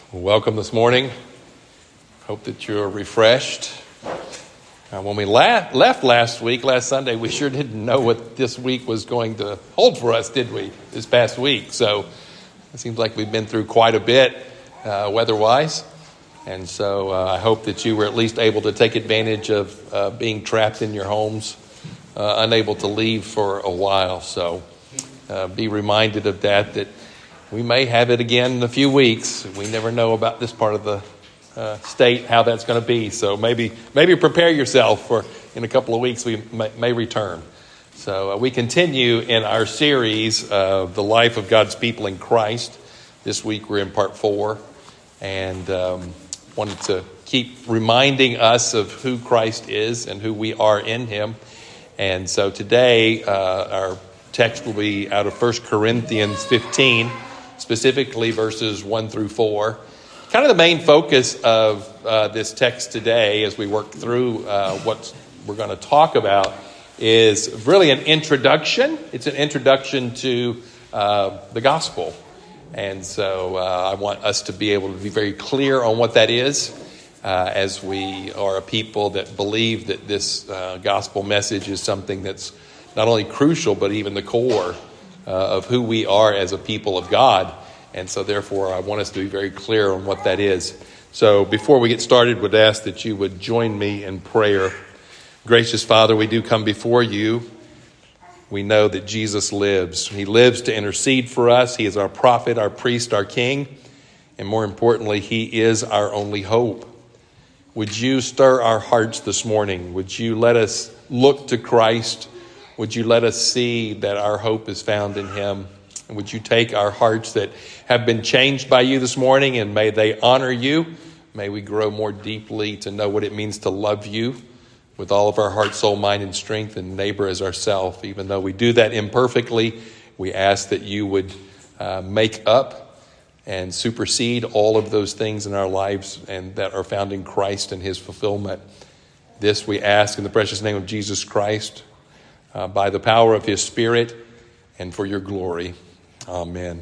Welcome this morning. Hope that you're refreshed. When we left last Sunday, we sure didn't know what this week was going to hold for us, did we, this past week? So it seems like we've been through quite a bit weather-wise. And so I hope that you were at least able to take advantage of being trapped in your homes, unable to leave for a while. So be reminded of that we may have it again in a few weeks. We never know about this part of the state, how that's going to be. So maybe prepare yourself for in a couple of weeks we may return. So we continue in our series of the life of God's people in Christ. This week we're in part 4, and wanted to keep reminding us of who Christ is and who we are in Him. And so today our text will be out of 1 Corinthians 15. Specifically verses 1 through 4. Kind of the main focus of this text today as we work through what we're going to talk about is really an introduction. It's an introduction to the gospel. And so I want us to be able to be very clear on what that is as we are a people that believe that this gospel message is something that's not only crucial but even the core of who we are as a people of God. And so therefore I want us to be very clear on what that is. So before we get started, would ask that you would join me in prayer. Gracious Father, we do come before you. We know that Jesus lives. He lives to intercede for us. He is our prophet, our priest, our king. And more importantly, He is our only hope. Would you stir our hearts this morning? Would you let us look to Christ? Would you let us see that our hope is found in Him? And would you take our hearts that have been changed by you this morning, and may they honor you? May we grow more deeply to know what it means to love you with all of our heart, soul, mind, and strength, and neighbor as ourselves. Even though we do that imperfectly, we ask that you would make up and supersede all of those things in our lives and that are found in Christ and His fulfillment. This we ask in the precious name of Jesus Christ, by the power of His Spirit and for your glory. Amen.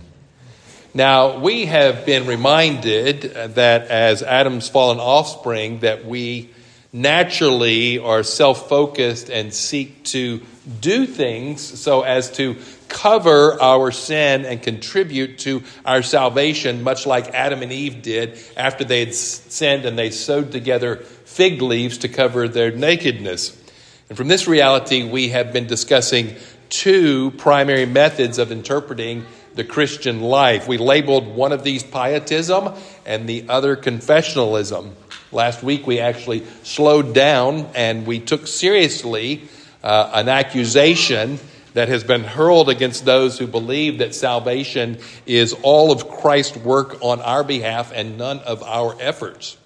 Now, we have been reminded that as Adam's fallen offspring, that we naturally are self-focused and seek to do things so as to cover our sin and contribute to our salvation, much like Adam and Eve did after they had sinned and they sewed together fig leaves to cover their nakedness. And from this reality, we have been discussing two primary methods of interpreting the Christian life. We labeled one of these pietism and the other confessionalism. Last week, we actually slowed down and we took seriously an accusation that has been hurled against those who believe that salvation is all of Christ's work on our behalf and none of our efforts.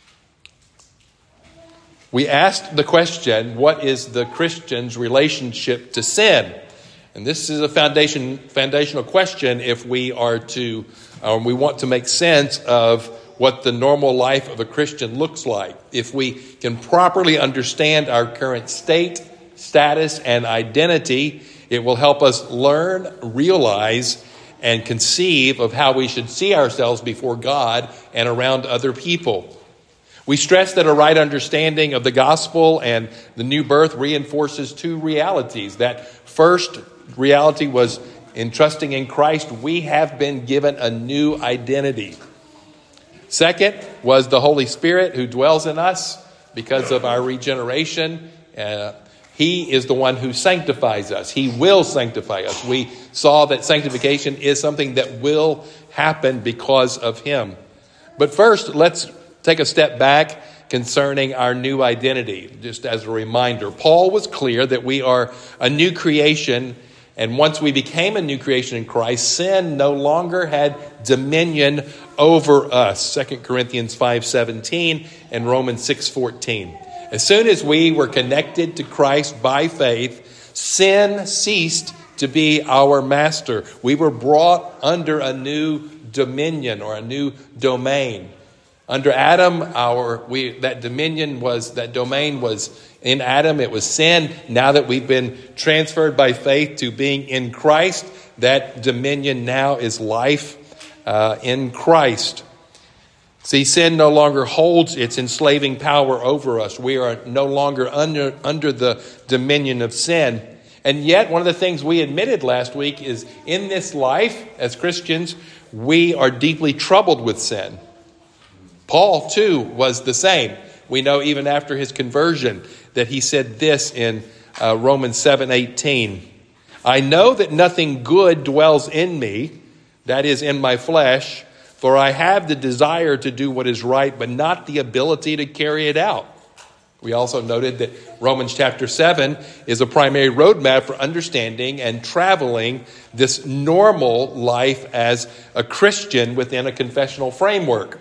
We asked the question, what is the Christian's relationship to sin? And this is a foundational question if we are to, we want to make sense of what the normal life of a Christian looks like. If we can properly understand our current state, status, and identity, it will help us learn, realize, and conceive of how we should see ourselves before God and around other people. We stress that a right understanding of the gospel and the new birth reinforces two realities. That first reality was in trusting in Christ, we have been given a new identity. Second was the Holy Spirit who dwells in us because of our regeneration. He is the one who sanctifies us. He will sanctify us. We saw that sanctification is something that will happen because of Him. But first, let's take a step back concerning our new identity. Just as a reminder, Paul was clear that we are a new creation, and once we became a new creation in Christ, sin no longer had dominion over us. 2 Corinthians 5:17 and Romans 6:14. As soon as we were connected to Christ by faith, sin ceased to be our master. We were brought under a new dominion or a new domain. Under Adam, that domain was in Adam. It was sin. Now that we've been transferred by faith to being in Christ, that dominion now is life in Christ. See, sin no longer holds its enslaving power over us. We are no longer under the dominion of sin. And yet, one of the things we admitted last week is in this life, as Christians, we are deeply troubled with sin. Paul, too, was the same. We know even after his conversion that he said this in Romans 7:18. I know that nothing good dwells in me, that is, in my flesh, for I have the desire to do what is right, but not the ability to carry it out. We also noted that Romans chapter 7 is a primary roadmap for understanding and traveling this normal life as a Christian within a confessional framework.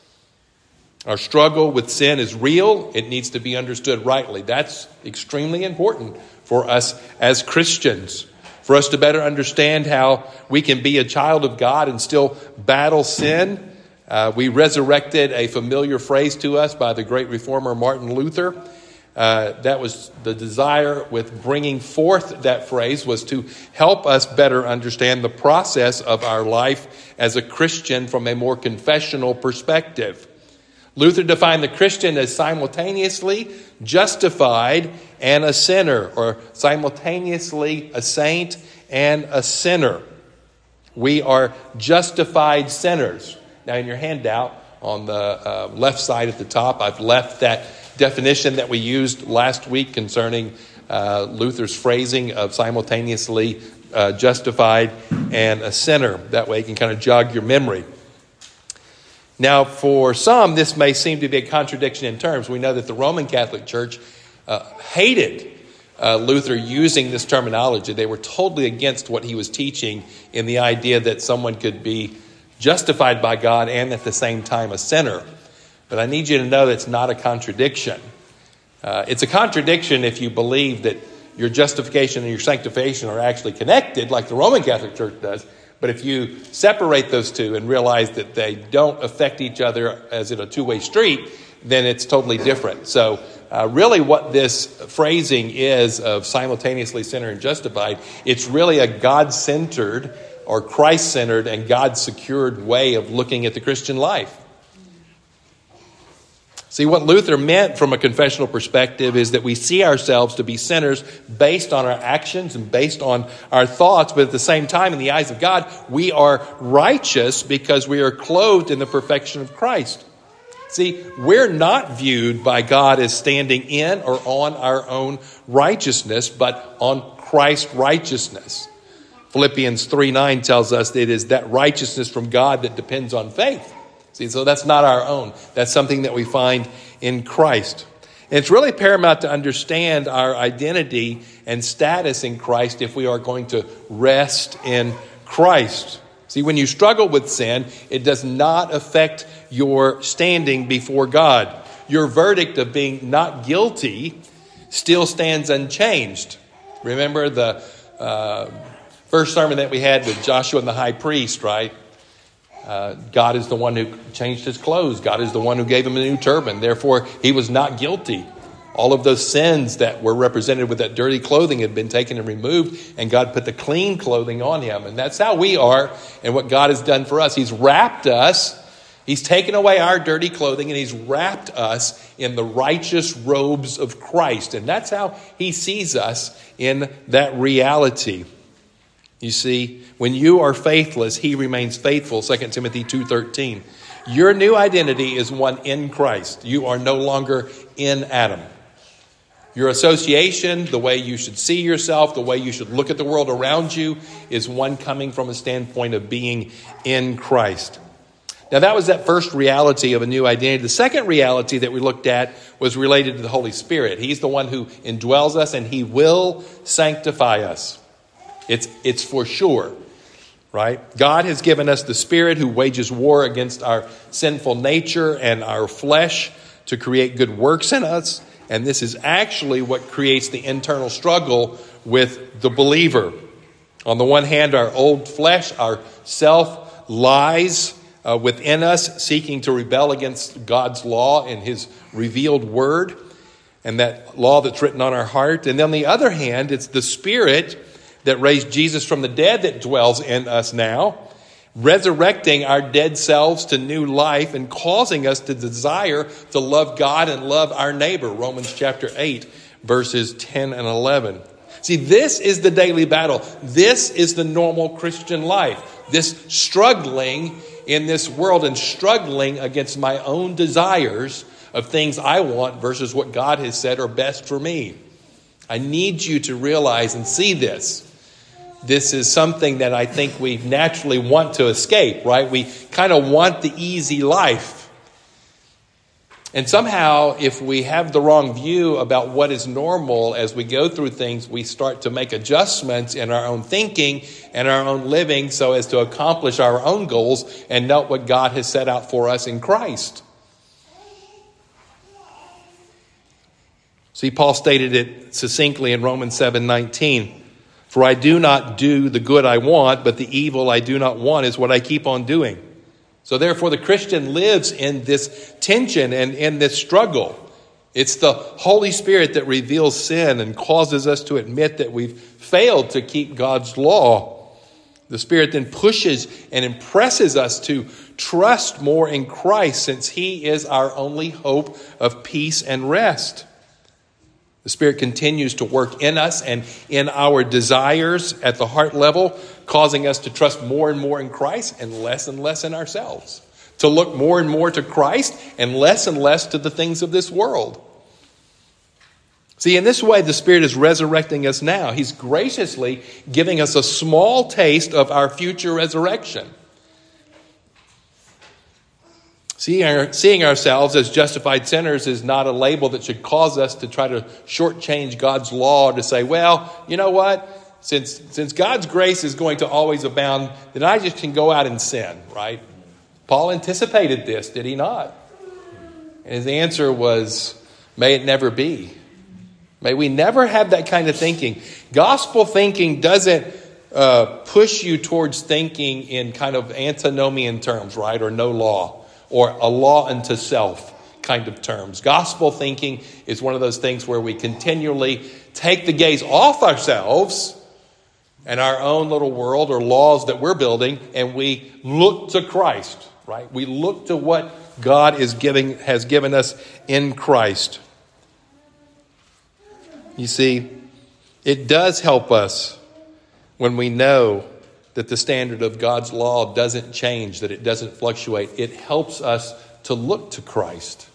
Our struggle with sin is real. It needs to be understood rightly. That's extremely important for us as Christians. For us to better understand how we can be a child of God and still battle sin, we resurrected a familiar phrase to us by the great reformer Martin Luther. That was the desire with bringing forth that phrase, was to help us better understand the process of our life as a Christian from a more confessional perspective. Luther defined the Christian as simultaneously justified and a sinner, or simultaneously a saint and a sinner. We are justified sinners. Now, in your handout on the left side at the top, I've left that definition that we used last week concerning Luther's phrasing of simultaneously justified and a sinner. That way you can kind of jog your memory. Now, for some, this may seem to be a contradiction in terms. We know that the Roman Catholic Church hated Luther using this terminology. They were totally against what he was teaching in the idea that someone could be justified by God and at the same time a sinner. But I need you to know that's not a contradiction. It's a contradiction if you believe that your justification and your sanctification are actually connected, like the Roman Catholic Church does. But if you separate those two and realize that they don't affect each other as in a two-way street, then it's totally different. So really what this phrasing is of simultaneously sinner and justified, it's really a God-centered or Christ-centered and God-secured way of looking at the Christian life. See, what Luther meant from a confessional perspective is that we see ourselves to be sinners based on our actions and based on our thoughts, but at the same time, in the eyes of God, we are righteous because we are clothed in the perfection of Christ. See, we're not viewed by God as standing in or on our own righteousness, but on Christ's righteousness. Philippians 3:9 tells us that it is that righteousness from God that depends on faith. See, so that's not our own. That's something that we find in Christ. And it's really paramount to understand our identity and status in Christ if we are going to rest in Christ. See, when you struggle with sin, it does not affect your standing before God. Your verdict of being not guilty still stands unchanged. Remember the first sermon that we had with Joshua and the high priest, right? God is the one who changed his clothes. God is the one who gave him a new turban. Therefore, he was not guilty. All of those sins that were represented with that dirty clothing had been taken and removed, and God put the clean clothing on him. And that's how we are and what God has done for us. He's wrapped us. He's taken away our dirty clothing, and he's wrapped us in the righteous robes of Christ. And that's how he sees us in that reality. You see, when you are faithless, he remains faithful, 2 Timothy 2:13. Your new identity is one in Christ. You are no longer in Adam. Your association, the way you should see yourself, the way you should look at the world around you, is one coming from a standpoint of being in Christ. Now, that was that first reality of a new identity. The second reality that we looked at was related to the Holy Spirit. He's the one who indwells us, and he will sanctify us. It's for sure, right? God has given us the Spirit who wages war against our sinful nature and our flesh to create good works in us. And this is actually what creates the internal struggle with the believer. On the one hand, our old flesh, our self, lies within us, seeking to rebel against God's law and his revealed word, and that law that's written on our heart. And on the other hand, it's the Spirit that raised Jesus from the dead that dwells in us now. resurrecting our dead selves to new life and causing us to desire to love God and love our neighbor. Romans chapter 8, verses 10 and 11. See, this is the daily battle. This is the normal Christian life. This struggling in this world and struggling against my own desires of things I want versus what God has said are best for me. I need you to realize and see this. This is something that I think we naturally want to escape, right? We kind of want the easy life. And somehow, if we have the wrong view about what is normal as we go through things, we start to make adjustments in our own thinking and our own living so as to accomplish our own goals and not what God has set out for us in Christ. See, Paul stated it succinctly in Romans 7:19. For I do not do the good I want, but the evil I do not want is what I keep on doing. So therefore, the Christian lives in this tension and in this struggle. It's the Holy Spirit that reveals sin and causes us to admit that we've failed to keep God's law. The Spirit then pushes and impresses us to trust more in Christ, since He is our only hope of peace and rest. The Spirit continues to work in us and in our desires at the heart level, causing us to trust more and more in Christ and less in ourselves. To look more and more to Christ and less to the things of this world. See, in this way, the Spirit is resurrecting us now. He's graciously giving us a small taste of our future resurrection. Seeing ourselves as justified sinners is not a label that should cause us to try to shortchange God's law, to say, well, you know what? Since God's grace is going to always abound, then I just can go out and sin, right? Paul anticipated this, did he not? And his answer was, may it never be. May we never have that kind of thinking. Gospel thinking doesn't push you towards thinking in kind of antinomian terms, right? Or no law. Or a law unto self kind of terms. Gospel thinking is one of those things where we continually take the gaze off ourselves and our own little world or laws that we're building, and we look to Christ, right? We look to what God has given us in Christ. You see, it does help us when we know that the standard of God's law doesn't change, that it doesn't fluctuate. It helps us to look to Christ.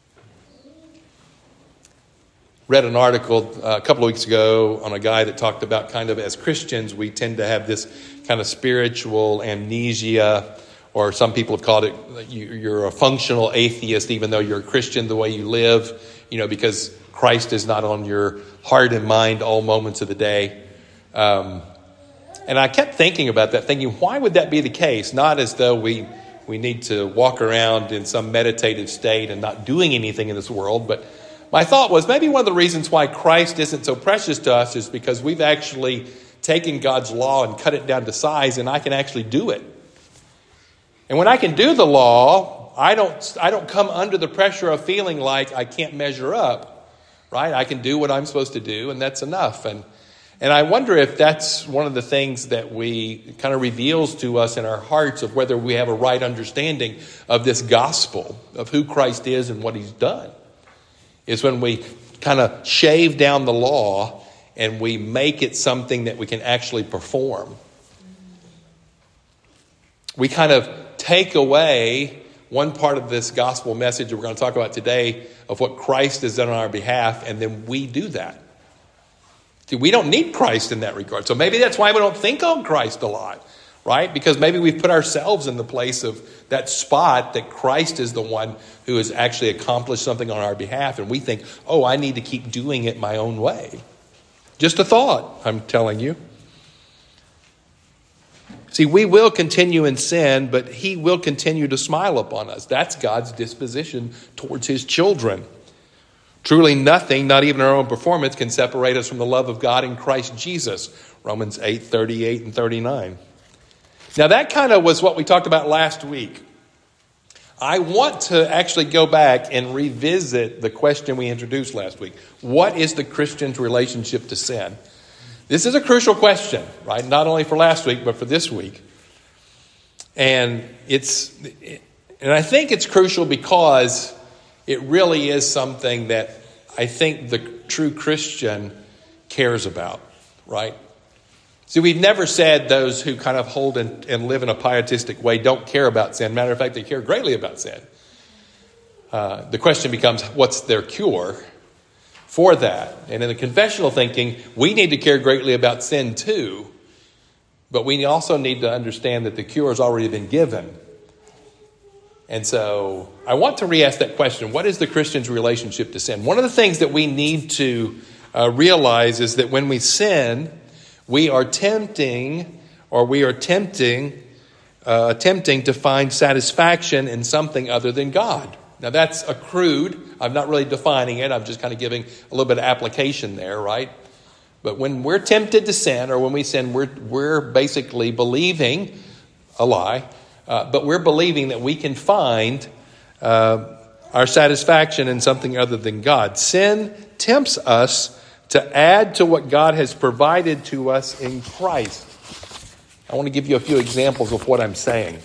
Read an article a couple of weeks ago on a guy that talked about kind of as Christians, we tend to have this kind of spiritual amnesia, or some people have called it, you're a functional atheist even though you're a Christian the way you live, because Christ is not on your heart and mind all moments of the day. And I kept thinking about that, thinking, why would that be the case? Not as though we need to walk around in some meditative state and not doing anything in this world. But my thought was maybe one of the reasons why Christ isn't so precious to us is because we've actually taken God's law and cut it down to size, and I can actually do it. And when I can do the law, I don't come under the pressure of feeling like I can't measure up, right? I can do what I'm supposed to do, and that's enough. And I wonder if that's one of the things that we kind of reveals to us in our hearts of whether we have a right understanding of this gospel, of who Christ is and what He's done, is when we kind of shave down the law and we make it something that we can actually perform. We kind of take away one part of this gospel message that we're going to talk about today of what Christ has done on our behalf, and then we do that. See, we don't need Christ in that regard. So maybe that's why we don't think on Christ a lot, right? Because maybe we've put ourselves in the place of that spot that Christ is the one who has actually accomplished something on our behalf. And we think, oh, I need to keep doing it my own way. Just a thought, I'm telling you. See, we will continue in sin, but He will continue to smile upon us. That's God's disposition towards His children. Truly nothing, not even our own performance, can separate us from the love of God in Christ Jesus. Romans 8:38 and 39. Now that kind of was what we talked about last week. I want to actually go back and revisit the question we introduced last week. What is the Christian's relationship to sin? This is a crucial question, right? Not only for last week, but for this week. And I think it's crucial because it really is something that I think the true Christian cares about, right? See, we've never said those who kind of hold and live in a pietistic way don't care about sin. Matter of fact, they care greatly about sin. The question becomes, what's their cure for that? And in the confessional thinking, we need to care greatly about sin too, but we also need to understand that the cure has already been given. And so I want to re-ask that question. What is the Christian's relationship to sin? One of the things that we need to realize is that when we sin, we are attempting to find satisfaction in something other than God. Now that's a crude. I'm not really defining it. I'm just kind of giving a little bit of application there, right? But when we're tempted to sin, or when we sin, we're basically believing a lie. But we're believing that we can find our satisfaction in something other than God. Sin tempts us to add to what God has provided to us in Christ. I want to give you a few examples of what I'm saying.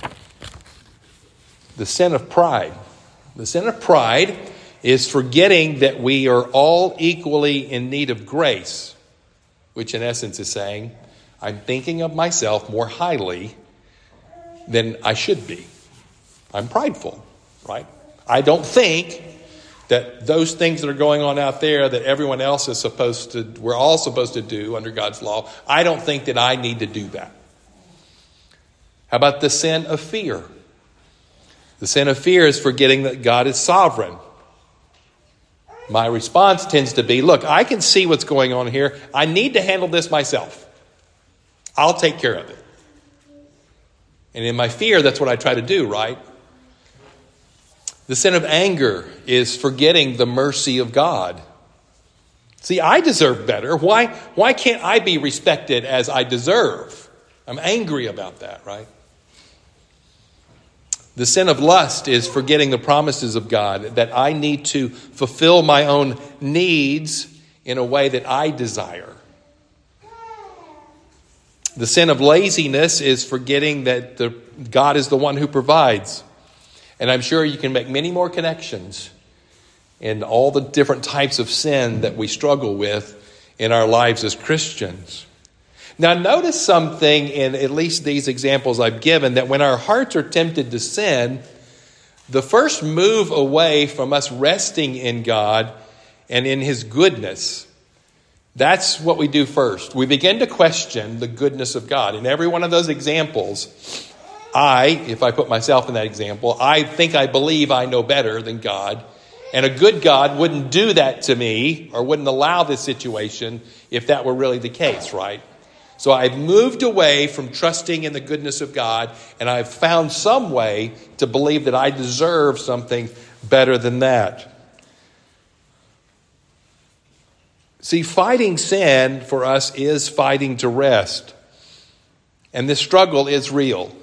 The sin of pride. The sin of pride is forgetting that we are all equally in need of grace, which in essence is saying, I'm thinking of myself more highly than I should be. I'm prideful, right? I don't think that those things that are going on out there that everyone else is we're all supposed to do under God's law, I don't think that I need to do that. How about the sin of fear? The sin of fear is forgetting that God is sovereign. My response tends to be, look, I can see what's going on here. I need to handle this myself. I'll take care of it. And in my fear, that's what I try to do, right? The sin of anger is forgetting the mercy of God. See, I deserve better. Why can't I be respected as I deserve? I'm angry about that, right? The sin of lust is forgetting the promises of God, that I need to fulfill my own needs in a way that I desire. The sin of laziness is forgetting that God is the one who provides. And I'm sure you can make many more connections in all the different types of sin that we struggle with in our lives as Christians. Now, notice something in at least these examples I've given, that when our hearts are tempted to sin, the first move away from us resting in God and in His goodness, that's what we do first. We begin to question the goodness of God. In every one of those examples, if I put myself in that example, I think I believe I know better than God. And a good God wouldn't do that to me or wouldn't allow this situation if that were really the case, right? So I've moved away from trusting in the goodness of God, and I've found some way to believe that I deserve something better than that. See, fighting sin for us is fighting to rest. And this struggle is real.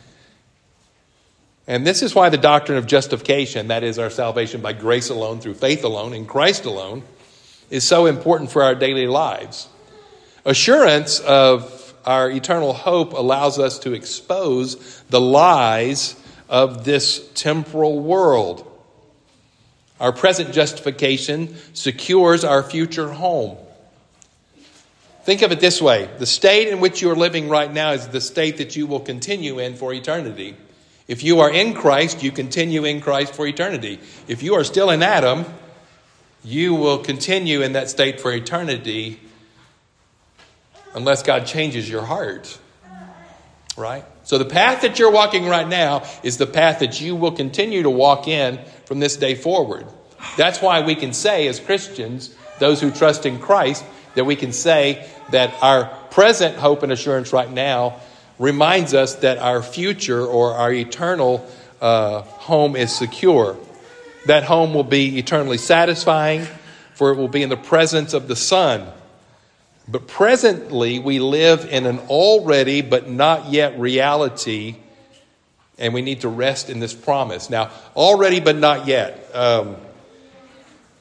And this is why the doctrine of justification, that is our salvation by grace alone, through faith alone, in Christ alone, is so important for our daily lives. Assurance of our eternal hope allows us to expose the lies of this temporal world. Our present justification secures our future home. Think of it this way. The state in which you are living right now is the state that you will continue in for eternity. If you are in Christ, you continue in Christ for eternity. If you are still in Adam, you will continue in that state for eternity unless God changes your heart. Right? So the path that you're walking right now is the path that you will continue to walk in from this day forward. That's why we can say as Christians, those who trust in Christ, that we can say that our present hope and assurance right now reminds us that our future or our eternal home is secure. That home will be eternally satisfying, for it will be in the presence of the Son. But presently, we live in an already but not yet reality, and we need to rest in this promise. Now, already but not yet.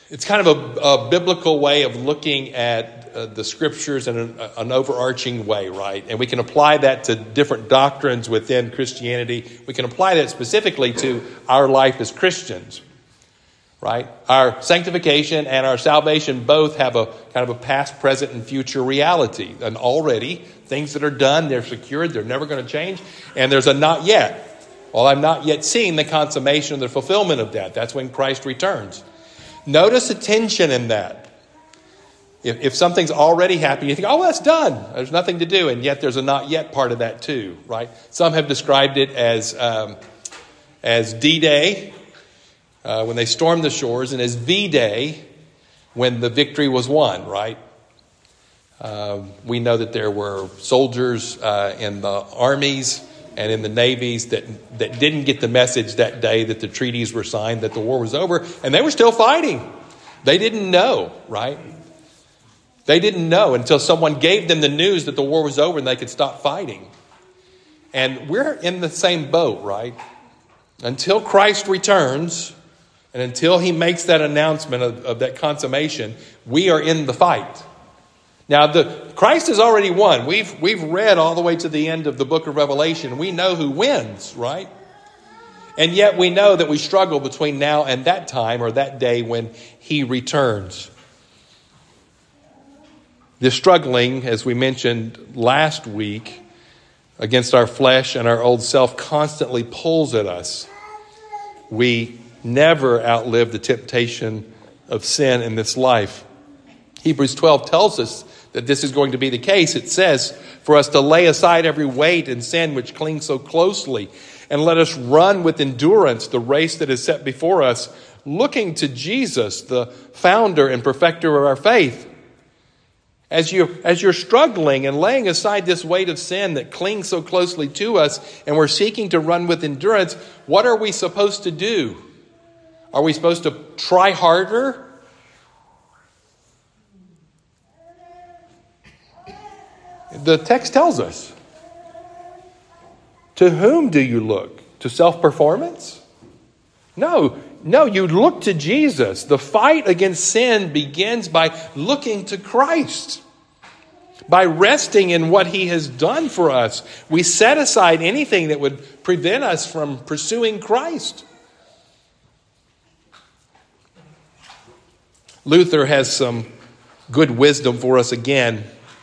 It's kind of a biblical way of looking at the scriptures in an overarching way, right? And we can apply that to different doctrines within Christianity. We can apply that specifically to our life as Christians, right? Our sanctification and our salvation both have a kind of a past, present, and future reality. And already, things that are done, they're secured, they're never going to change. And there's a not yet. Well, I'm not yet seeing the consummation of the fulfillment of that. That's when Christ returns. Notice the tension in that. If something's already happening, you think, oh, that's done. There's nothing to do. And yet there's a not yet part of that too, right? Some have described it as D-Day, when they stormed the shores, and as V-Day, when the victory was won, right? We know that there were soldiers in the armies and in the navies that didn't get the message that day that the treaties were signed, that the war was over, and they were still fighting. They didn't know, right? They didn't know until someone gave them the news that the war was over and they could stop fighting. And we're in the same boat, right? Until Christ returns and until he makes that announcement of that consummation, we are in the fight. Now, Christ has already won. We've read all the way to the end of the book of Revelation. We know who wins, right? And yet we know that we struggle between now and that time or that day when he returns. This struggling, as we mentioned last week, against our flesh and our old self constantly pulls at us. We never outlive the temptation of sin in this life. Hebrews 12 tells us that this is going to be the case. It says for us to lay aside every weight and sin which clings so closely, and let us run with endurance the race that is set before us, looking to Jesus, the founder and perfecter of our faith. As you're struggling and laying aside this weight of sin that clings so closely to us, and we're seeking to run with endurance, what are we supposed to do? Are we supposed to try harder? The text tells us. To whom do you look? To self-performance? No, you look to Jesus. The fight against sin begins by looking to Christ. By resting in what he has done for us. We set aside anything that would prevent us from pursuing Christ. Luther has some good wisdom for us again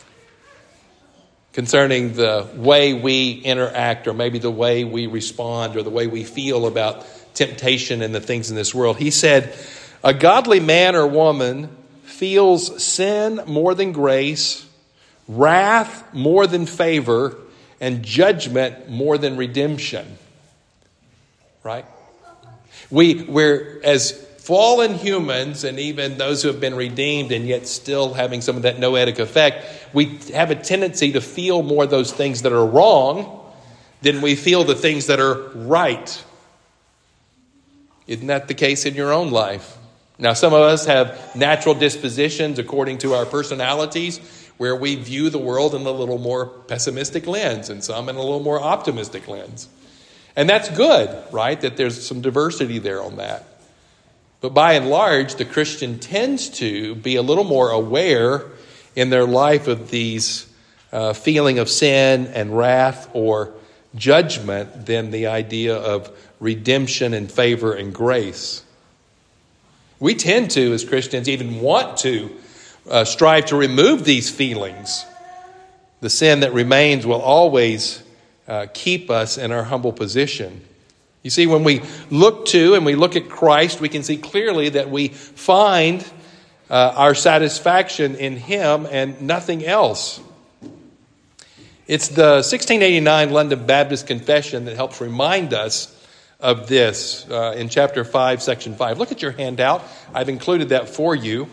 concerning the way we interact, or maybe the way we respond, or the way we feel about temptation and the things in this world. He said, a godly man or woman feels sin more than grace, wrath more than favor, and judgment more than redemption. Right? We're as fallen humans, and even those who have been redeemed and yet still having some of that noetic effect, we have a tendency to feel more those things that are wrong than we feel the things that are right. Isn't that the case in your own life? Now, some of us have natural dispositions according to our personalities where we view the world in a little more pessimistic lens and some in a little more optimistic lens. And that's good, right? That there's some diversity there on that. But by and large, the Christian tends to be a little more aware in their life of these feeling of sin and wrath or judgment than the idea of redemption and favor and grace. We tend to, as Christians, even want to strive to remove these feelings. The sin that remains will always keep us in our humble position. You see, when we look to and we look at Christ, we can see clearly that we find our satisfaction in him and nothing else. It's the 1689 London Baptist Confession that helps remind us of this in chapter 5, section 5. Look at your handout. I've included that for you.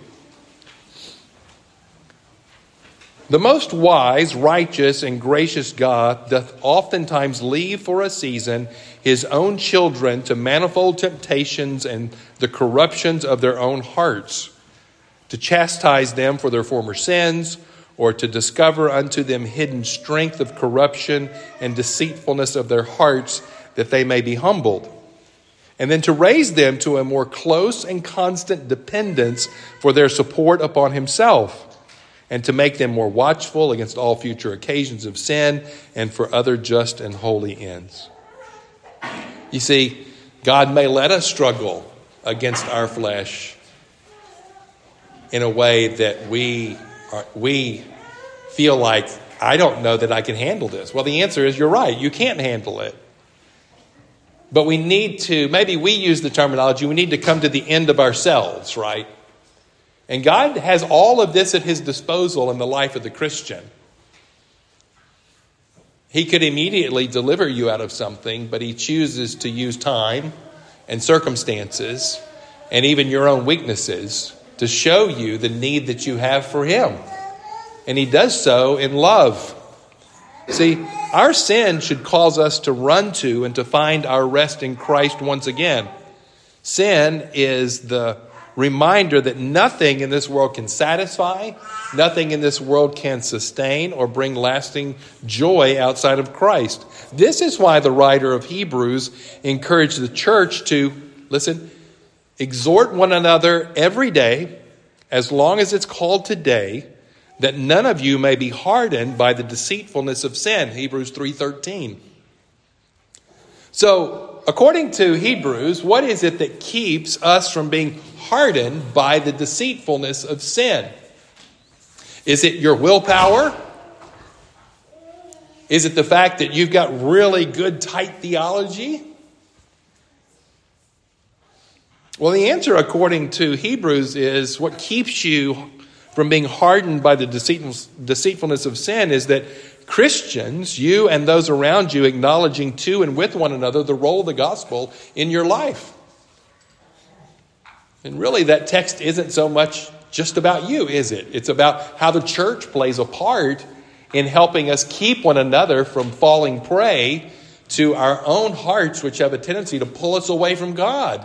The most wise, righteous, and gracious God doth oftentimes leave for a season his own children to manifold temptations and the corruptions of their own hearts, to chastise them for their former sins, or to discover unto them hidden strength of corruption and deceitfulness of their hearts, that they may be humbled. and then to raise them to a more close and constant dependence for their support upon himself, and to make them more watchful against all future occasions of sin and for other just and holy ends. You see, God may let us struggle against our flesh in a way that we feel like, I don't know that I can handle this. Well, the answer is you're right. You can't handle it. But we need to, maybe we use the terminology, we need to come to the end of ourselves, right? And God has all of this at his disposal in the life of the Christian. He could immediately deliver you out of something, but he chooses to use time and circumstances and even your own weaknesses to show you the need that you have for him. And he does so in love. See, our sin should cause us to run to and to find our rest in Christ once again. Sin is the reminder that nothing in this world can satisfy, nothing in this world can sustain or bring lasting joy outside of Christ. This is why the writer of Hebrews encouraged the church to, listen, exhort one another every day, as long as it's called today, that none of you may be hardened by the deceitfulness of sin. Hebrews 3:13. So, according to Hebrews, what is it that keeps us from being hardened by the deceitfulness of sin? Is it your willpower? Is it the fact that you've got really good, tight theology? Well, the answer, according to Hebrews, is what keeps you from being hardened by the deceitfulness of sin is that Christians, you and those around you, acknowledging to and with one another the role of the gospel in your life. And really, that text isn't so much just about you, is it? It's about how the church plays a part in helping us keep one another from falling prey to our own hearts, which have a tendency to pull us away from God.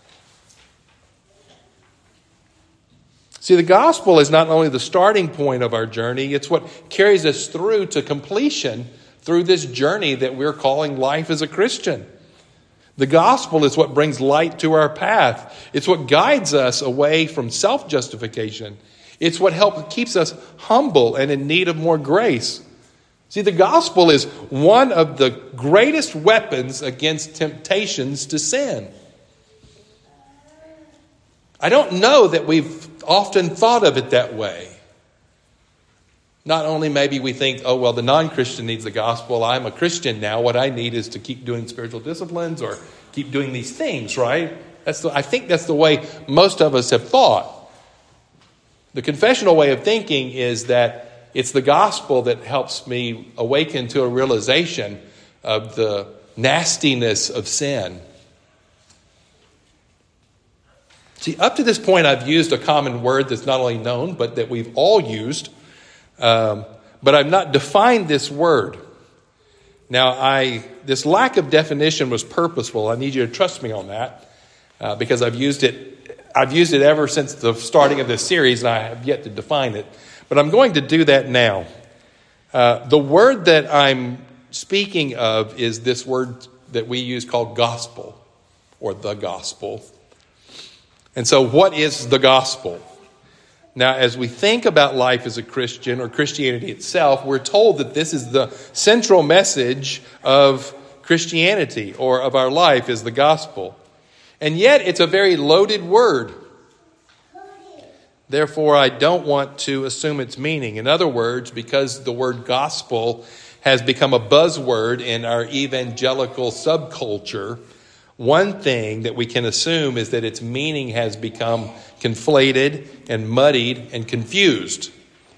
See, the gospel is not only the starting point of our journey, it's what carries us through to completion through this journey that we're calling life as a Christian. The gospel is what brings light to our path. It's what guides us away from self-justification. It's what keeps us humble and in need of more grace. See, the gospel is one of the greatest weapons against temptations to sin. I don't know that we've often thought of it that way. Not only maybe we think, oh, well, the non-Christian needs the gospel. I'm a Christian now. What I need is to keep doing spiritual disciplines or keep doing these things, right? I think that's the way most of us have thought. The confessional way of thinking is that it's the gospel that helps me awaken to a realization of the nastiness of sin. See, up to this point, I've used a common word that's not only known, but that we've all used. But I've not defined this word. Now, this lack of definition was purposeful. I need you to trust me on that because I've used it ever since the starting of this series, and I have yet to define it. But I'm going to do that now. The word that I'm speaking of is this word that we use called gospel, or the gospel. And so what is the gospel? Now, as we think about life as a Christian or Christianity itself, we're told that this is the central message of Christianity or of our life is the gospel. And yet it's a very loaded word. Therefore, I don't want to assume its meaning. In other words, because the word gospel has become a buzzword in our evangelical subculture, one thing that we can assume is that its meaning has become conflated and muddied and confused.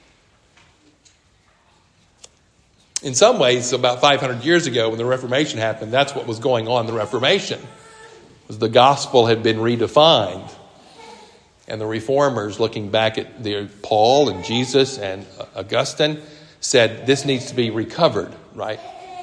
In some ways, about 500 years ago when the Reformation happened, that's what was going on in the Reformation. Was the gospel had been redefined. And the reformers, looking back at Paul and Jesus and Augustine, said this needs to be recovered, right?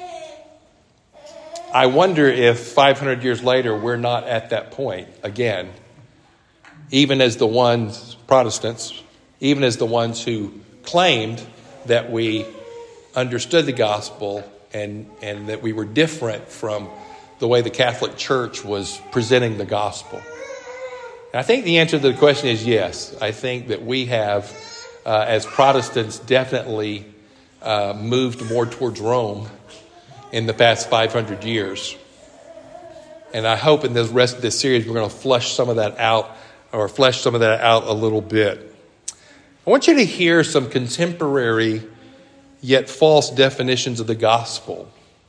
I wonder if 500 years later we're not at that point again, even as the ones, Protestants, even as the ones who claimed that we understood the gospel and that we were different from the way the Catholic Church was presenting the gospel? And I think the answer to the question is yes. I think that we have, as Protestants, definitely moved more towards Rome in the past 500 years. And I hope in the rest of this series we're going to flesh some of that out a little bit. I want you to hear some contemporary yet false definitions of the gospel.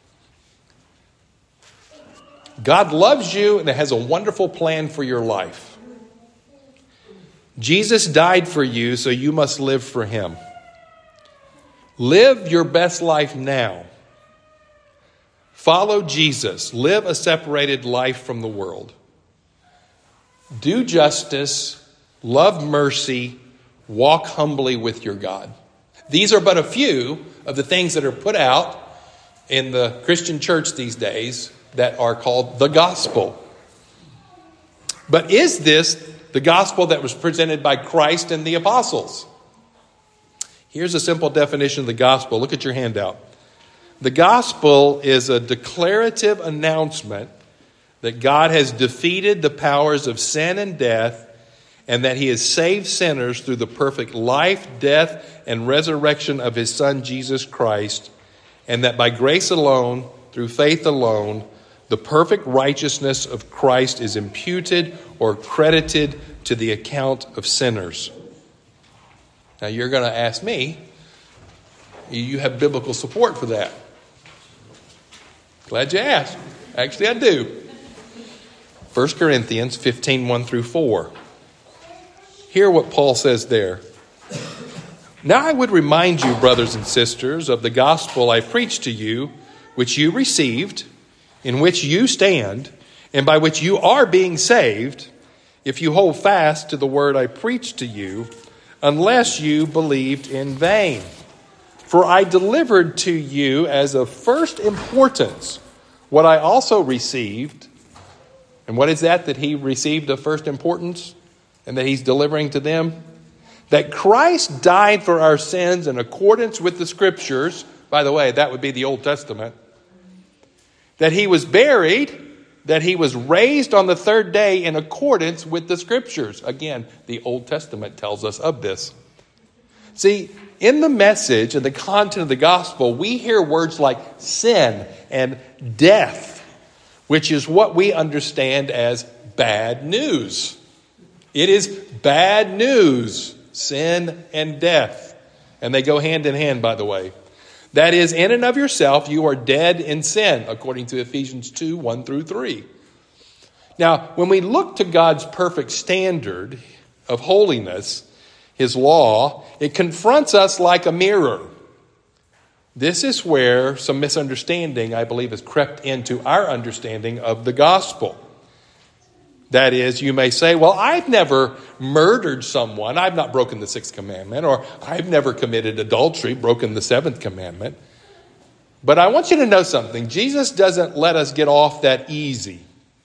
God loves you and has a wonderful plan for your life. Jesus died for you, so you must live for him. Live your best life now. Follow Jesus. Live a separated life from the world. Do justice. Love mercy. Walk humbly with your God. These are but a few of the things that are put out in the Christian church these days that are called the gospel. But is this the gospel that was presented by Christ and the apostles? Here's a simple definition of the gospel. Look at your handout. The gospel is a declarative announcement that God has defeated the powers of sin and death, and that he has saved sinners through the perfect life, death, and resurrection of his Son, Jesus Christ, and that by grace alone, through faith alone, the perfect righteousness of Christ is imputed or credited to the account of sinners. Now you're going to ask me, you have biblical support for that? Glad you asked. Actually, I do. 1 Corinthians 15, 1 through 4. Hear what Paul says there. Now I would remind you, brothers and sisters, of the gospel I preached to you, which you received, in which you stand, and by which you are being saved, if you hold fast to the word I preached to you, unless you believed in vain. For I delivered to you as of first importance what I also received. And what is that he received of first importance and that he's delivering to them? That Christ died for our sins in accordance with the Scriptures. By the way, that would be the Old Testament. That he was buried, that he was raised on the third day in accordance with the Scriptures. Again, the Old Testament tells us of this. See, in the message and the content of the gospel, we hear words like sin and death, which is what we understand as bad news. It is bad news, sin and death. And they go hand in hand, by the way. That is, in and of yourself, you are dead in sin, according to Ephesians 2, 1 through 3. Now, when we look to God's perfect standard of holiness, his law, it confronts us like a mirror. This is where some misunderstanding, I believe, has crept into our understanding of the gospel. That is, you may say, well, I've never murdered someone. I've not broken the sixth commandment. Or I've never committed adultery, broken the seventh commandment. But I want you to know something. Jesus doesn't let us get off that easy.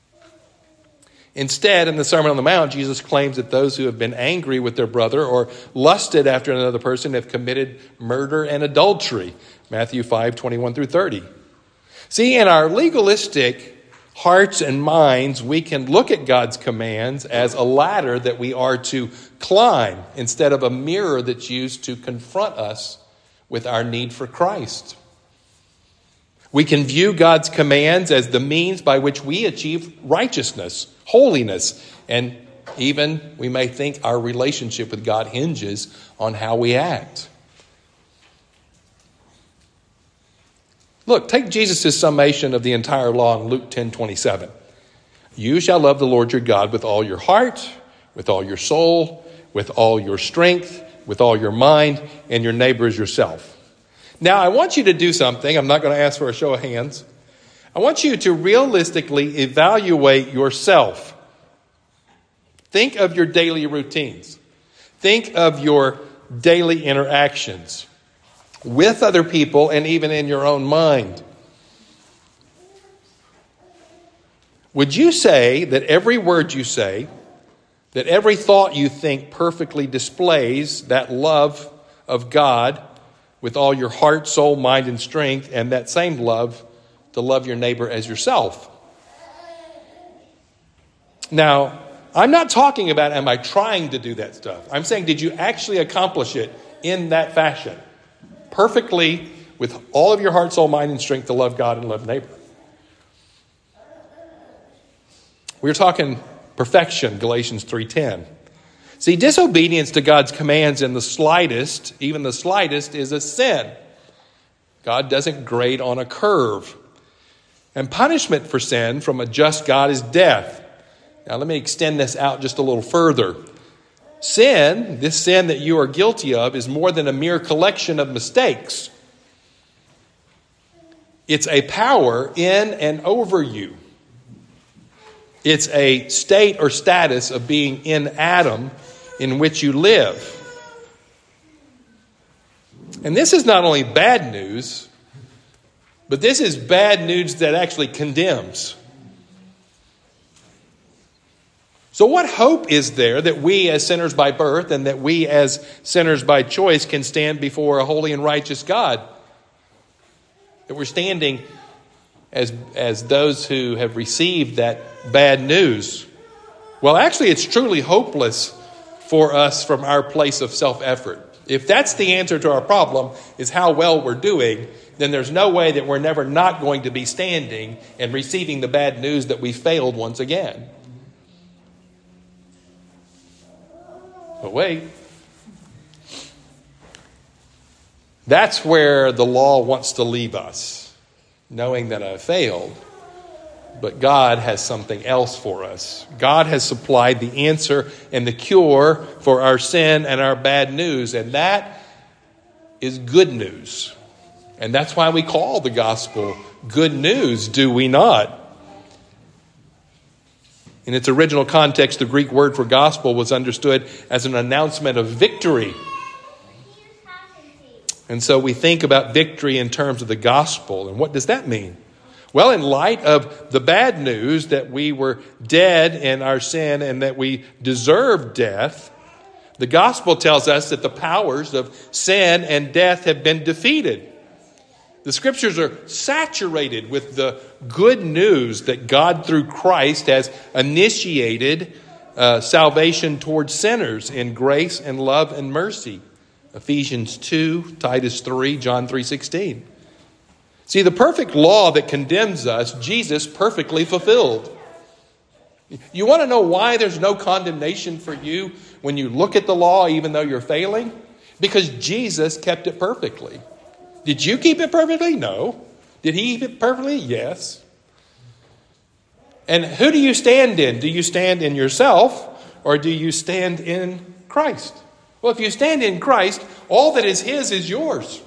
Instead, in the Sermon on the Mount, Jesus claims that those who have been angry with their brother or lusted after another person have committed murder and adultery. Matthew 5, 21 through 30. See, in our legalistic hearts and minds, we can look at God's commands as a ladder that we are to climb instead of a mirror that's used to confront us with our need for Christ. We can view God's commands as the means by which we achieve righteousness, holiness, and even we may think our relationship with God hinges on how we act. Look, take Jesus' summation of the entire law in Luke 10:27. You shall love the Lord your God with all your heart, with all your soul, with all your strength, with all your mind, and your neighbor as yourself. Now, I want you to do something. I'm not going to ask for a show of hands. I want you to realistically evaluate yourself. Think of your daily routines. Think of your daily interactions with other people and even in your own mind. Would you say that every word you say, that every thought you think perfectly displays that love of God with all your heart, soul, mind, and strength, and that same love to love your neighbor as yourself? Now, I'm not talking about am I trying to do that stuff. I'm saying did you actually accomplish it in that fashion? Perfectly, with all of your heart, soul, mind, and strength to love God and love neighbor. We're talking perfection, Galatians 3:10. See, disobedience to God's commands in the slightest, even the slightest, is a sin. God doesn't grade on a curve. And punishment for sin from a just God is death. Now let me extend this out just a little further. Sin, this sin that you are guilty of, is more than a mere collection of mistakes. It's a power in and over you. It's a state or status of being in Adam in which you live. And this is not only bad news, but this is bad news that actually condemns. So what hope is there that we as sinners by birth and that we as sinners by choice can stand before a holy and righteous God? That we're standing as those who have received that bad news. Well, actually, it's truly hopeless for us from our place of self-effort. If that's the answer to our problem, is how well we're doing, then there's no way that we're never not going to be standing and receiving the bad news that we failed once again. But wait. That's where the law wants to leave us, knowing that I failed. But God has something else for us. God has supplied the answer and the cure for our sin and our bad news. And that is good news. And that's why we call the gospel good news, do we not? In its original context, the Greek word for gospel was understood as an announcement of victory. And so we think about victory in terms of the gospel. And what does that mean? Well, in light of the bad news that we were dead in our sin and that we deserved death, the gospel tells us that the powers of sin and death have been defeated. The scriptures are saturated with the good news that God, through Christ, has initiated salvation towards sinners in grace and love and mercy. Ephesians 2, Titus 3, John 3:16. See, the perfect law that condemns us, Jesus perfectly fulfilled. You want to know why there's no condemnation for you when you look at the law, even though you're failing? Because Jesus kept it perfectly. Did you keep it perfectly? No. Did he keep it perfectly? Yes. And who do you stand in? Do you stand in yourself or do you stand in Christ? Well, if you stand in Christ, all that is his is yours.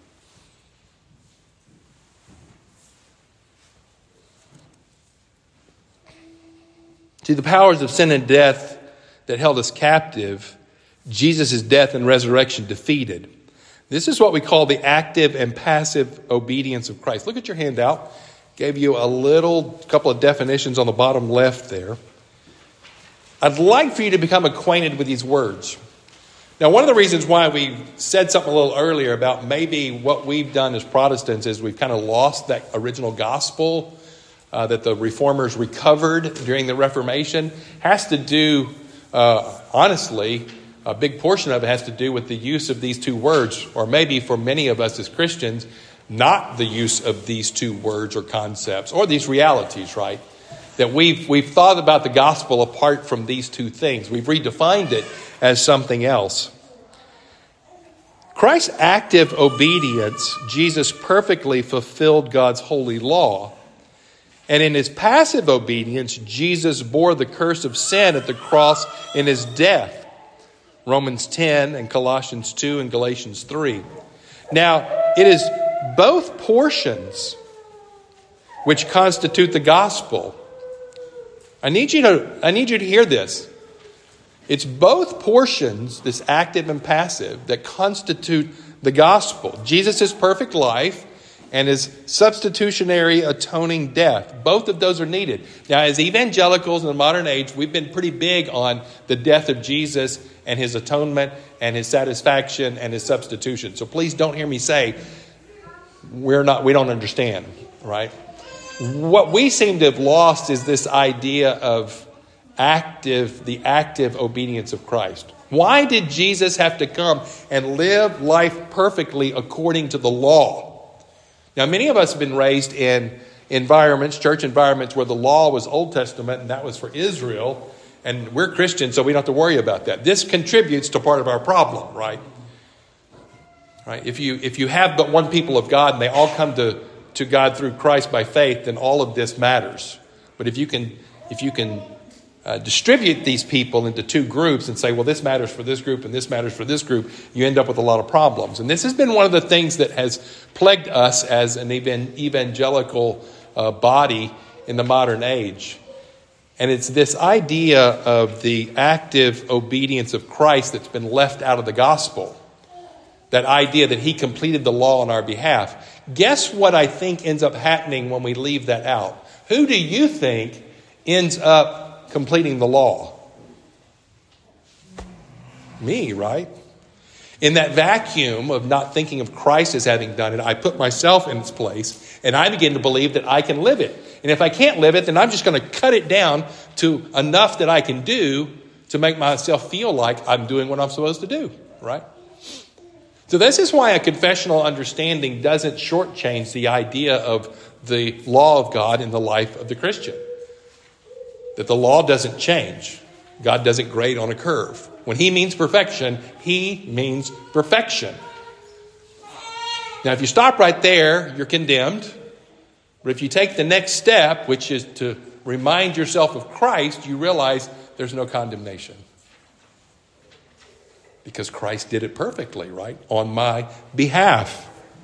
See, the powers of sin and death that held us captive, Jesus' death and resurrection defeated. This is what we call the active and passive obedience of Christ. Look at your handout. Gave you a couple of definitions on the bottom left there. I'd like for you to become acquainted with these words. Now, one of the reasons why we said something a little earlier about maybe what we've done as Protestants is we've kind of lost that original gospel that the Reformers recovered during the Reformation has to do, honestly, a big portion of it has to do with the use of these two words, or maybe for many of us as Christians, not the use of these two words or concepts or these realities, right? That we've thought about the gospel apart from these two things. We've redefined it as something else. Christ's active obedience, Jesus perfectly fulfilled God's holy law. And in his passive obedience, Jesus bore the curse of sin at the cross in his death. Romans 10 and Colossians 2 and Galatians 3. Now, it is both portions which constitute the gospel. I need you to hear this. It's both portions, this active and passive, that constitute the gospel. Jesus' perfect life and his substitutionary atoning death. Both of those are needed. Now, as evangelicals in the modern age, we've been pretty big on the death of Jesus and his atonement and his satisfaction and his substitution. So please don't hear me say we don't understand, right? What we seem to have lost is this idea of the active obedience of Christ. Why did Jesus have to come and live life perfectly according to the law? Now, many of us have been raised in church environments, where the law was Old Testament and that was for Israel. And we're Christians, so we don't have to worry about that. This contributes to part of our problem, right? Right? If you have but one people of God and they all come to God through Christ by faith, then all of this matters. But if you can distribute these people into two groups and say, well, this matters for this group and this matters for this group, you end up with a lot of problems. And this has been one of the things that has plagued us as an evangelical body in the modern age. And it's this idea of the active obedience of Christ that's been left out of the gospel. That idea that he completed the law on our behalf. Guess what I think ends up happening when we leave that out? Who do you think ends up completing the law? Me, right? In that vacuum of not thinking of Christ as having done it, I put myself in its place, and I begin to believe that I can live it. And if I can't live it, then I'm just going to cut it down to enough that I can do to make myself feel like I'm doing what I'm supposed to do, right? So this is why a confessional understanding doesn't shortchange the idea of the law of God in the life of the Christian. That the law doesn't change. God doesn't grade on a curve. When he means perfection, he means perfection. Now, if you stop right there, you're condemned. But if you take the next step, which is to remind yourself of Christ, you realize there's no condemnation. Because Christ did it perfectly, right? On my behalf.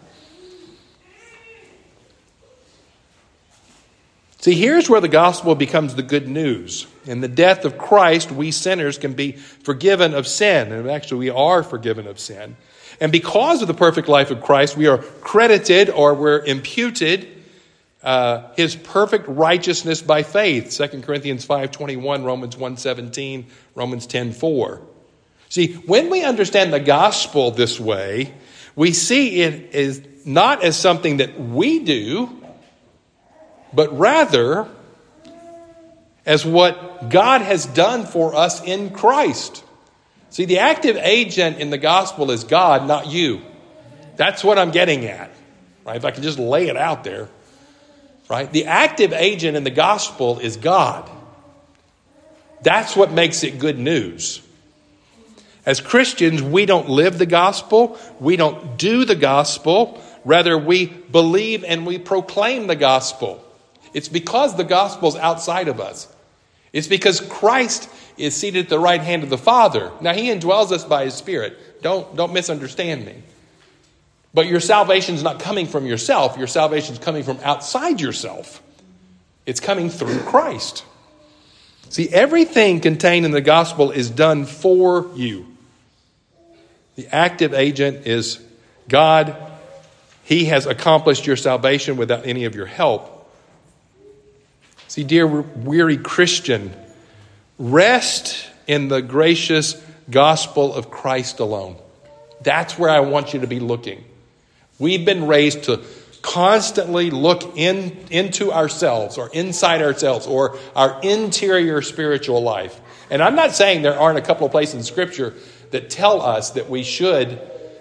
See, here's where the gospel becomes the good news. In the death of Christ, we sinners can be forgiven of sin. And actually, we are forgiven of sin. And because of the perfect life of Christ, we are credited, or we're imputed his perfect righteousness by faith. 2 Corinthians 5:21, Romans 1:17, Romans 10:4. See, when we understand the gospel this way, we see it as not as something that we do, but rather as what God has done for us in Christ. See, the active agent in the gospel is God, not you. That's what I'm getting at, right? If I can just lay it out there, right? The active agent in the gospel is God. That's what makes it good news. As Christians, we don't live the gospel. We don't do the gospel. Rather, we believe and we proclaim the gospel. It's because the gospel's outside of us. It's because Christ is seated at the right hand of the Father. Now, he indwells us by his Spirit. Don't misunderstand me. But your salvation is not coming from yourself. Your salvation is coming from outside yourself. It's coming through Christ. See, everything contained in the gospel is done for you. The active agent is God. He has accomplished your salvation without any of your help. See, dear weary Christian, rest in the gracious gospel of Christ alone. That's where I want you to be looking. We've been raised to constantly look into ourselves, or inside ourselves, or our interior spiritual life. And I'm not saying there aren't a couple of places in Scripture that tell us that we should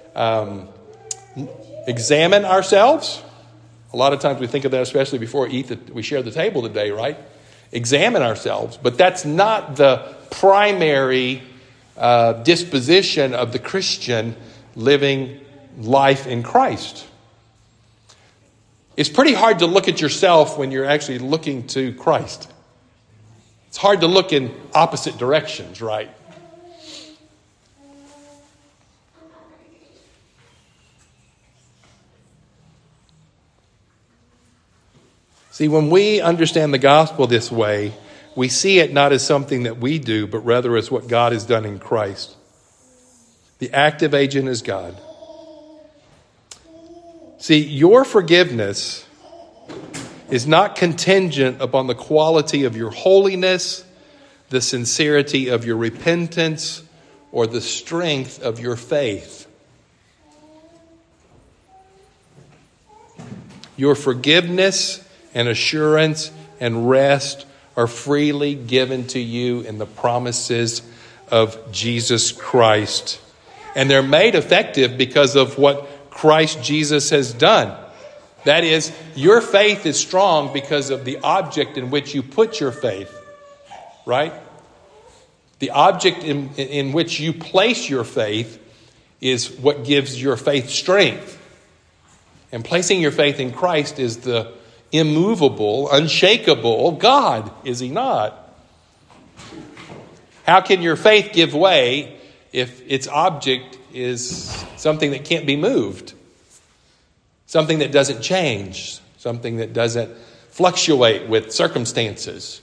examine ourselves. A lot of times we think of that, especially before we share the table today, right? Examine ourselves. But that's not the primary disposition of the Christian living life in Christ. It's pretty hard to look at yourself when you're actually looking to Christ. It's hard to look in opposite directions, right? See, when we understand the gospel this way, we see it not as something that we do, but rather as what God has done in Christ. The active agent is God. See, your forgiveness is not contingent upon the quality of your holiness, the sincerity of your repentance, or the strength of your faith. Your forgiveness and assurance and rest are freely given to you in the promises of Jesus Christ. And they're made effective because of what Christ Jesus has done. That is, your faith is strong because of the object in which you put your faith. Right? The object in which you place your faith is what gives your faith strength. And placing your faith in Christ is the immovable, unshakable God, is he not? How can your faith give way if its object is something that can't be moved? Something that doesn't change, something that doesn't fluctuate with circumstances.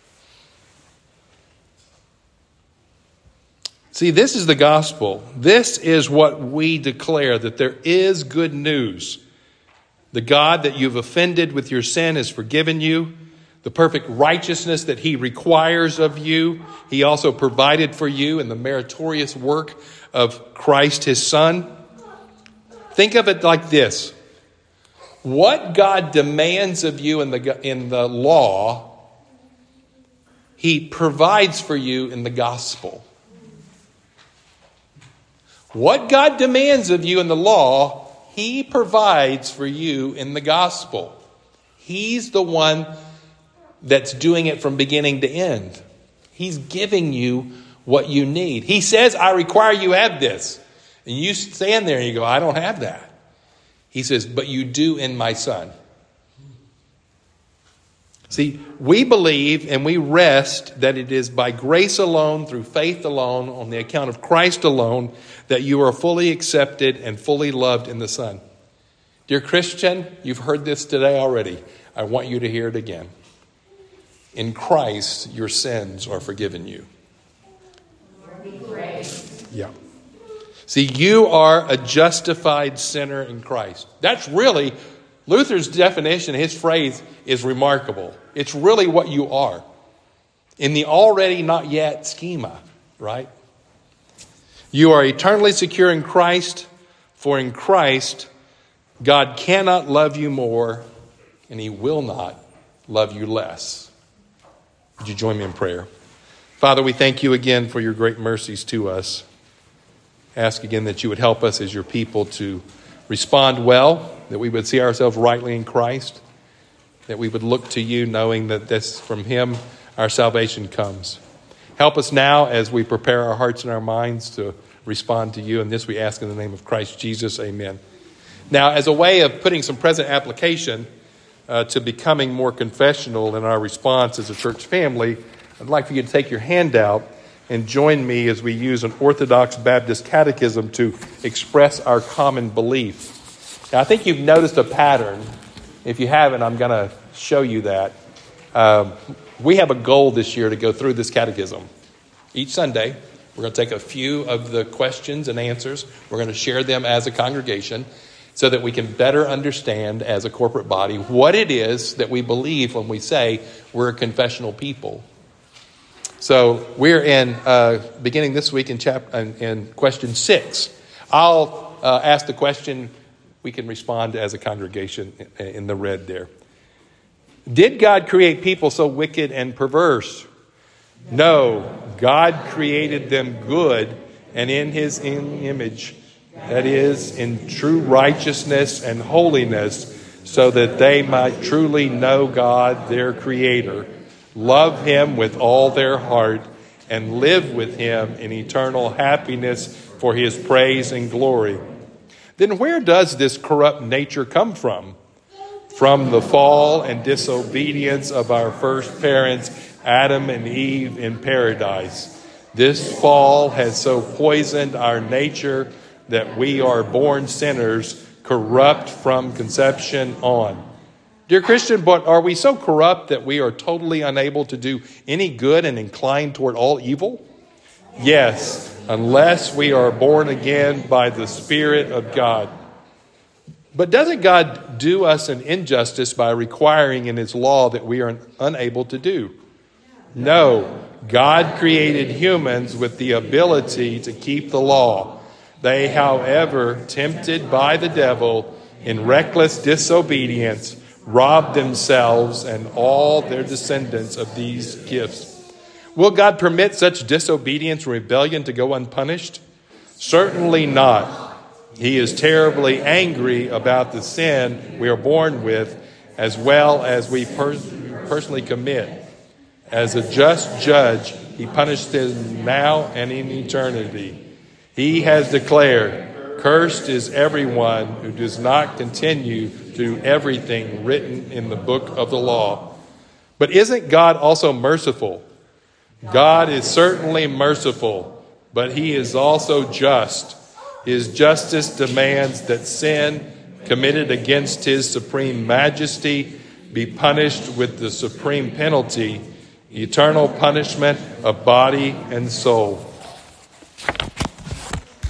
See, this is the gospel. This is what we declare, that there is good news. The God that you've offended with your sin has forgiven you. The perfect righteousness that he requires of you, he also provided for you in the meritorious work of Christ his Son. Think of it like this. What God demands of you in the law, he provides for you in the gospel. What God demands of you in the law, he provides for you in the gospel. He's the one that's doing it from beginning to end. He's giving you what you need. He says, I require you have this. And you stand there and you go, I don't have that. He says, but you do in my Son. See, we believe and we rest that it is by grace alone, through faith alone, on the account of Christ alone, that you are fully accepted and fully loved in the Son. Dear Christian, you've heard this today already. I want you to hear it again. In Christ, your sins are forgiven you. Yeah. See, you are a justified sinner in Christ. That's really, Luther's definition, his phrase is remarkable. It's really what you are. In the already not yet schema, right? You are eternally secure in Christ, for in Christ, God cannot love you more, and he will not love you less. Would you join me in prayer? Father, we thank you again for your great mercies to us. Ask again that you would help us as your people to respond well, that we would see ourselves rightly in Christ, that we would look to you knowing that this from him our salvation comes. Help us now as we prepare our hearts and our minds to respond to you. And this we ask in the name of Christ Jesus. Amen. Now, as a way of putting some present application to becoming more confessional in our response as a church family, I'd like for you to take your handout and join me as we use an Orthodox Baptist catechism to express our common belief. Now, I think you've noticed a pattern. If you haven't, I'm going to show you that. We have a goal this year to go through this catechism. Each Sunday, we're going to take a few of the questions and answers. We're going to share them as a congregation so that we can better understand as a corporate body what it is that we believe when we say we're a confessional people. So we're in beginning this week in question 6. I'll ask the question. We can respond as a congregation in the red there. Did God create people so wicked and perverse? No, God created them good and in his image, that is, in true righteousness and holiness, so that they might truly know God, their Creator, love him with all their heart, and live with him in eternal happiness for his praise and glory. Then where does this corrupt nature come from? From the fall and disobedience of our first parents, Adam and Eve in paradise. This fall has so poisoned our nature that we are born sinners, corrupt from conception on. Dear Christian, but are we so corrupt that we are totally unable to do any good and inclined toward all evil? Yes, unless we are born again by the Spirit of God. But doesn't God do us an injustice by requiring in his law that we are unable to do? No, God created humans with the ability to keep the law. They, however, tempted by the devil in reckless disobedience, rob themselves and all their descendants of these gifts. Will God permit such disobedience and rebellion to go unpunished? Certainly not. He is terribly angry about the sin we are born with, as well as we personally commit. As a just judge, he punished them now and in eternity. He has declared, "Cursed is everyone who does not continue to do everything written in the book of the law." But isn't God also merciful? God is certainly merciful, but he is also just. His justice demands that sin committed against his supreme majesty be punished with the supreme penalty, eternal punishment of body and soul.